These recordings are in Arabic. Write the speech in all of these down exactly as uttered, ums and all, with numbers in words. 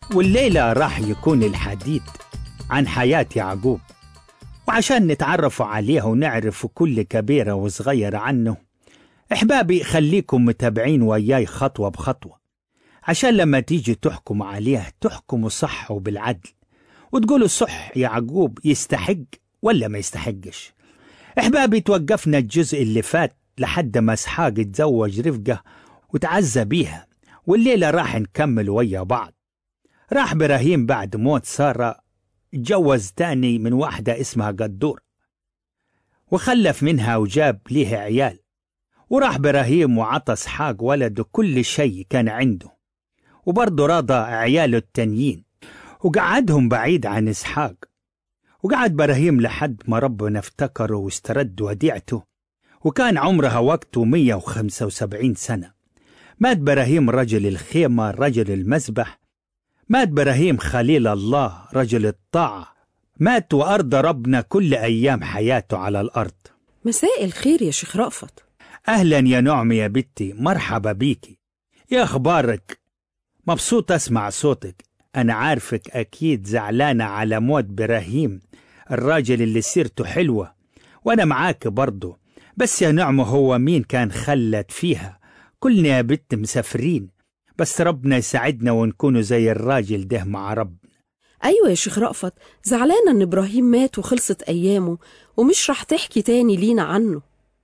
والليلة راح يكون الحديث عن حياة يعقوب، وعشان نتعرفوا عليه ونعرف كل كبيرة وصغيرة عنه، إحبابي خليكم متابعين وياي خطوة بخطوة، عشان لما تيجي تحكم عليه تحكموا صح وبالعدل، وتقولوا صح يعقوب يستحق ولا ما يستحقش. إحبابي توقفنا الجزء اللي فات لحد ما إسحاق اتزوج رفقة وتعزى بيها، والليلة راح نكمل ويا بعض. راح إبراهيم بعد موت سارة اتجوز تاني من واحدة اسمها قدور، وخلف منها وجاب ليه عيال. وراح إبراهيم وعطى إسحاق ولده كل شيء كان عنده، وبرضه راضى عياله التانيين وقعدهم بعيد عن إسحاق. وقعد إبراهيم لحد ما ربنا افتكره واسترد وديعته، وكان عمرها وقته مية وخمسة وسبعين سنة. مات إبراهيم رجل الخيمة رجل المذبح، مات إبراهيم خليل الله رجل الطاعة، مات وأرضى ربنا كل أيام حياته على الأرض. مساء الخير يا شيخ رأفت. أهلا يا نعمي يا بنتي، مرحبا بيكي. يا أخبارك؟ مبسوط أسمع صوتك. أنا عارفك أكيد زعلانة على موت إبراهيم الراجل اللي سيرته حلوة، وأنا معاك برضه. بس يا نعمة هو مين كان خلت فيها؟ كلنا يا بنت مسافرين، بس ربنا يساعدنا ونكونوا زي الراجل ده مع ربنا. أيوة يا شيخ رأفت، زعلانة إن إبراهيم مات وخلصت أيامه، ومش رح تحكي تاني لينا عنه.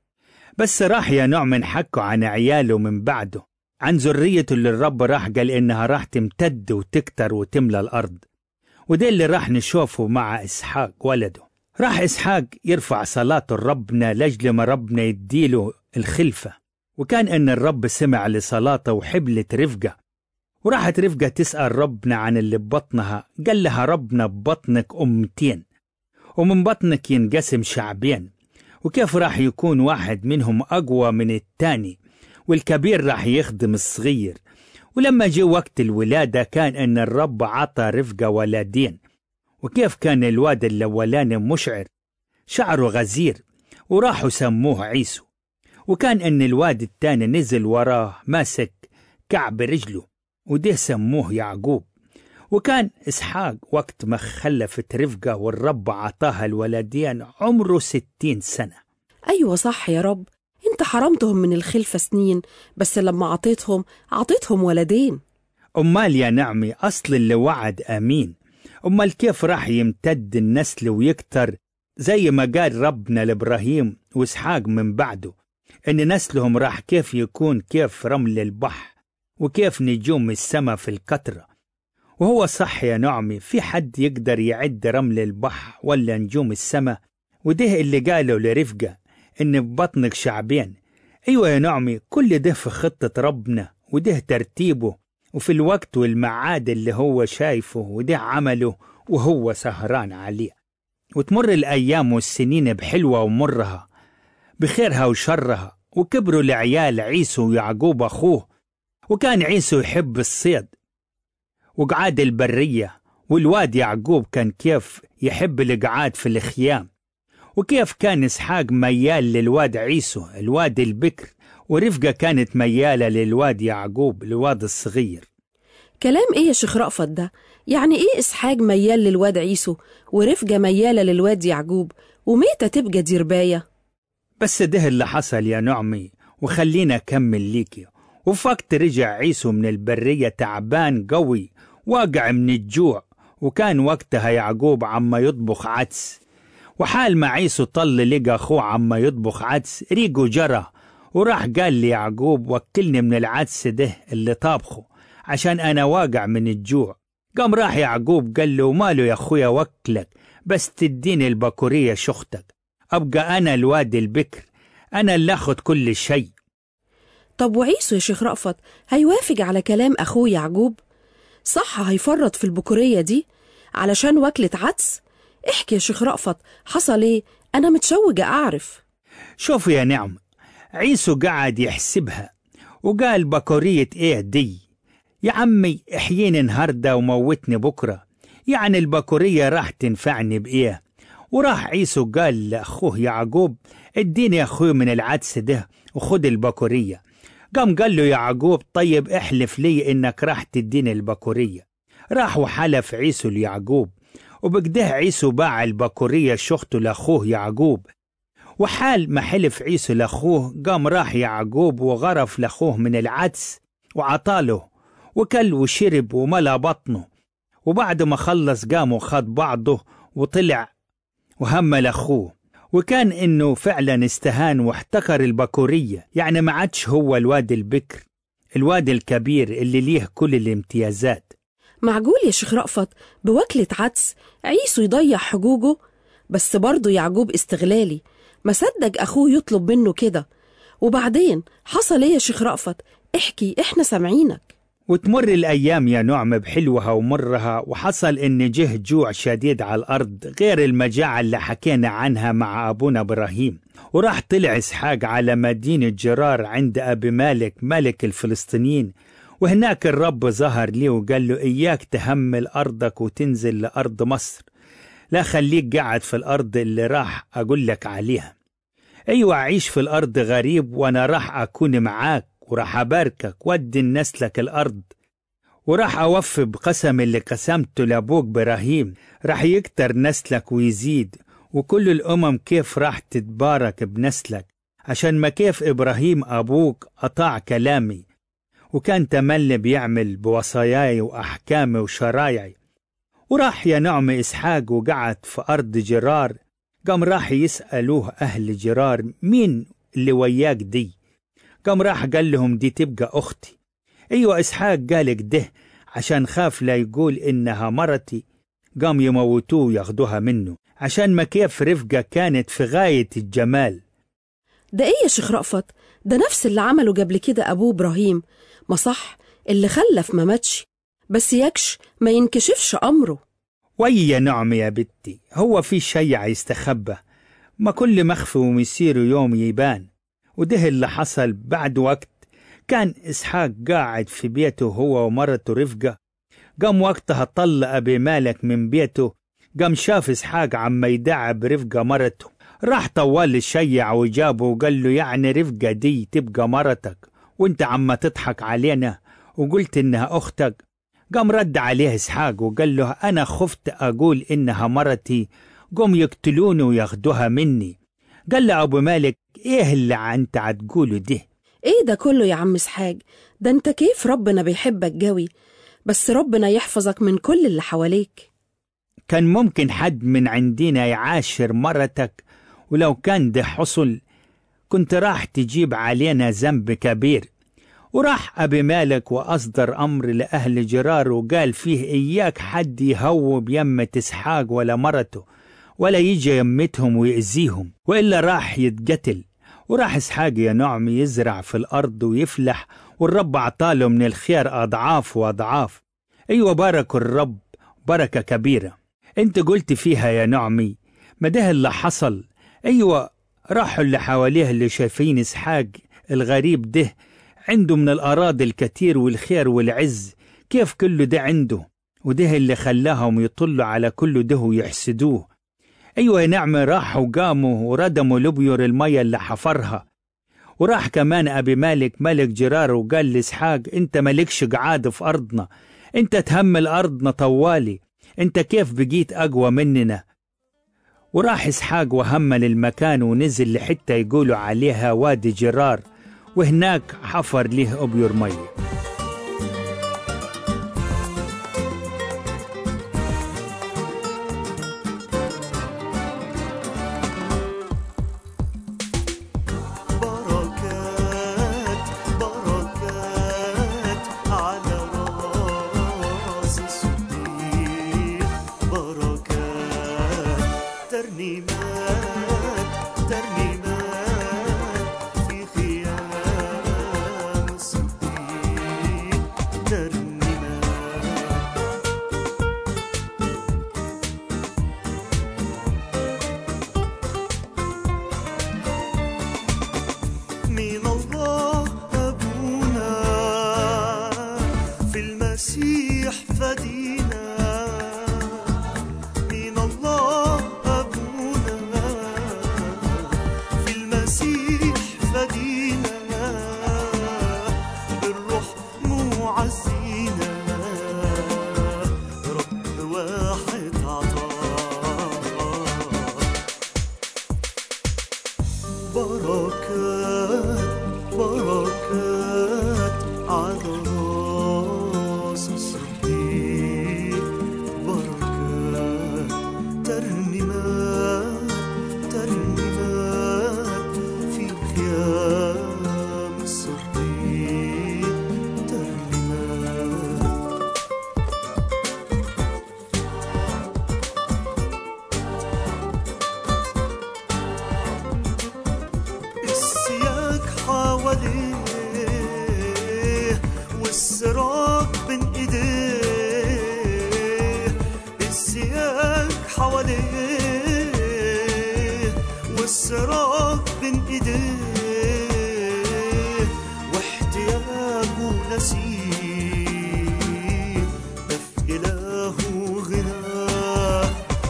بس راح يا نعم نحكوا عن عياله من بعده، عن ذريته اللي الرب راح قال إنها راح تمتد وتكتر وتملى الأرض. وده اللي راح نشوفه مع إسحاق ولده. راح إسحاق يرفع صلاته لربنا لجل ما ربنا يديله الخلفة، وكان إن الرب سمع لصلاته وحبلت رفقة. وراحت رفقة تسأل ربنا عن اللي ببطنها، قال لها ربنا ببطنك أمتين، ومن بطنك ينقسم شعبين، وكيف راح يكون واحد منهم أقوى من التاني، والكبير راح يخدم الصغير. ولما جه وقت الولادة كان أن الرب عطى رفقة ولدين، وكيف كان الواد الأولاني مشعر شعره غزير وراحوا سموه عيسو، وكان أن الواد التاني نزل وراه ماسك كعب رجله وده سموه يعقوب. وكان إسحاق وقت ما خلفت رفقة والرب عطاها الولدين عمره ستين سنة. أيوة صح يا رب، انت حرمتهم من الخلفة سنين، بس لما عطيتهم عطيتهم ولدين. أمال يا نعمي أصل اللي وعد أمين، أمال كيف راح يمتد النسل ويكتر زي ما قال ربنا لإبراهيم وإسحاق من بعده، إن نسلهم راح كيف يكون كيف رمل البحر وكيف نجوم السماء في الكترة. وهو صح يا نعمي، في حد يقدر يعد رمل البحر ولا نجوم السماء؟ وده اللي قاله لرفقة إن ببطنك شعبين. أيوة يا نعمي، كل ده في خطة ربنا، وده ترتيبه وفي الوقت والمعاد اللي هو شايفه، وده عمله وهو سهران عليه. وتمر الأيام والسنين بحلوة ومرها، بخيرها وشرها، وكبروا العيال عيسو ويعقوب أخوه. وكان عيسو يحب الصيد وقعاد البرية، والواد يعقوب كان كيف يحب القعاد في الخيام. وكيف كان إسحاق ميال للواد عيسو الواد البكر، ورفقة كانت ميالة للواد يعقوب الواد الصغير. كلام إيه يا شيخ رأفت ده؟ يعني إيه إسحاق ميال للواد عيسو ورفقة ميالة للواد يعقوب، وميتة تبقى دي رباية؟ بس ده اللي حصل يا نعمي، وخلينا أكمل ليكي. وفي وقت رجع عيسو من البرية تعبان قوي واقع من الجوع، وكان وقتها يعقوب عما يطبخ عدس. وحال ما عيسو طل لقى أخوه عما يطبخ عدس، ريقه جرى وراح قال لي يعقوب وكلني من العدس ده اللي طابخه عشان أنا واقع من الجوع. قام راح يعقوب قال له ماله يا أخويا وكلك، بس تديني البكورية شختك، أبقى أنا الواد البكر، أنا اللي أخذ كل شيء. طب وعيسو يا شيخ رأفت هيوافق على كلام أخوه يعقوب؟ صح هيفرط في البكورية دي علشان وكلة عدس؟ احكي يا شيخ رأفت، حصل ايه؟ أنا متشوقة أعرف. شوف يا نعم، عيسو قعد يحسبها وقال بكورية ايه دي يا عمي، احييني النهاردة وموتني بكرة، يعني البكورية راح تنفعني بإيه؟ وراح عيسو قال لأخوه يعقوب اديني يا أخوي من العدس ده وخد البكورية. قام قال له يعقوب طيب احلف لي إنك راح تديني البكورية. راح وحلف عيسو ليعقوب، وبكده عيسو باع البكورية شخته لأخوه يعقوب. وحال ما حلف عيسو لأخوه قام راح يعقوب وغرف لأخوه من العدس وعطاله، وكل وشرب وملا بطنه. وبعد ما خلص قام وخد بعضه وطلع وهمل أخوه، وكان إنه فعلا استهان واحتكر البكورية، يعني ما عادش هو الواد البكر، الواد الكبير اللي ليه كل الامتيازات. معقول يا شيخ رأفت بوكلة عدس عيسو يضيع حجوجه؟ بس برضه يعقوب استغلالي، ما صدق أخوه يطلب منه كده. وبعدين حصل ايه يا شيخ رأفت؟ احكي، احنا سامعينك. وتمر الأيام يا نعم بحلوها ومرها، وحصل إن جه جوع شديد على الأرض غير المجاعة اللي حكينا عنها مع أبونا إبراهيم. وراح طلع إسحاق على مدينة جرار عند أبي مالك ملك الفلسطينيين، وهناك الرب ظهر ليه وقال له إياك تهمل أرضك وتنزل لأرض مصر، لا خليك قاعد في الأرض اللي راح أقول لك عليها. أيوة عيش في الأرض غريب، وأنا راح أكون معاك وراح أباركك ودي نسلك الأرض، وراح أوفي بقسم اللي قسمته لأبوك إبراهيم، راح يكتر نسلك ويزيد، وكل الأمم كيف راح تتبارك بنسلك، عشان ما كيف إبراهيم أبوك أطاع كلامي وكان تملي بيعمل بوصاياي وأحكامي وشرايعي. وراح يا نعم إسحاق وقعد في أرض جرار. قام راح يسألوه أهل جرار مين اللي وياك دي؟ قام راح قال لهم دي تبقى أختي. أيوة إسحاق قالك ده عشان خاف لا يقول إنها مرتي، قام يموتوه وياخدوها منه، عشان ما كيف رفقة كانت في غاية الجمال. ده ايه يا شيخ رأفت؟ ده نفس اللي عمله قبل كده أبوه إبراهيم. ما صح اللي خلف ما ماتش، بس يكش ما ينكشفش أمره. وي يا نعم يا بنتي، هو في شيء يستخبى؟ ما كل مخفي ومسيره يوم يبان. وده اللي حصل بعد وقت. كان إسحاق قاعد في بيته هو ومرته رفقة. قام وقتها طلع أبي مالك من بيته. قام شاف إسحاق عم يدعب رفقة مرته، راح طوال الشيع وجابه وقال له يعني رفقة دي تبقى مرتك وانت عم تضحك علينا وقلت إنها أختك؟ قام رد عليه إسحاق وقال له أنا خفت أقول إنها مرتي قم يقتلوني وياخدوها مني. قال له أبو مالك إيه اللي أنت هتقوله ده؟ ايه ده كله يا عم إسحاق؟ ده انت كيف ربنا بيحبك جوي، بس ربنا يحفظك من كل اللي حواليك. كان ممكن حد من عندنا يعاشر مرتك، ولو كان ده حصل كنت راح تجيب علينا ذنب كبير. وراح أبي مالك وأصدر أمر لأهل جرار وقال فيه إياك حد يهوب يمة إسحاق ولا مرته، ولا يجي يمتهم ويأذيهم، وإلا راح يتقتل. وراح إسحاق يا نعم يزرع في الأرض ويفلح، والرب عطاله من الخير أضعاف وأضعاف. أيوة بارك الرب بركة كبيرة. أنت قلت فيها يا نعمي ما ده اللي حصل. أيوة راحوا اللي حواليه اللي شايفين إسحاق الغريب ده عنده من الأراضي الكتير والخير والعز، كيف كله ده عنده، وده اللي خلاهم يطلوا على كله ده ويحسدوه. أيوة يا نعمة راحوا وقاموا وردموا لبيور المية اللي حفرها. وراح كمان أبي مالك ملك جرار وقال لإسحاق أنت ملكش قعاد في أرضنا، أنت تهمل أرضنا طوالي، أنت كيف بقيت أقوى مننا؟ وراح إسحاق وهمل المكان ونزل لحتة يقولوا عليها وادي جرار، وهناك حفر له أبيور مية. من الله أبونا في المسيح فدينا. والسراب بين ايديه واحتياجه نسيه ده في إله غناه.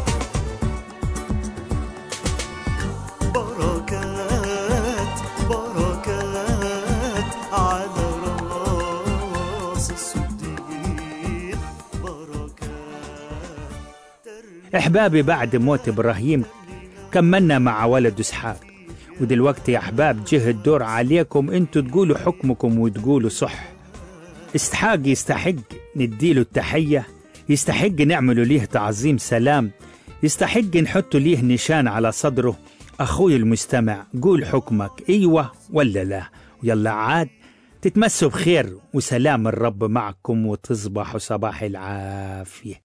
بركات بركات على راس الصديق بركات. أحبابي، بعد موت إبراهيم كملنا مع ولد إسحاق، ودلوقتي يا أحباب جه الدور عليكم أنتوا تقولوا حكمكم وتقولوا صح. إسحاق يستحق نديله التحية، يستحق نعمله ليه تعظيم سلام، يستحق نحط ليه نشان على صدره. أخوي المستمع، قول حكمك إيوة ولا لا، ويلا عاد تتمسوا بخير وسلام الرب معكم وتصبحوا صباح العافية.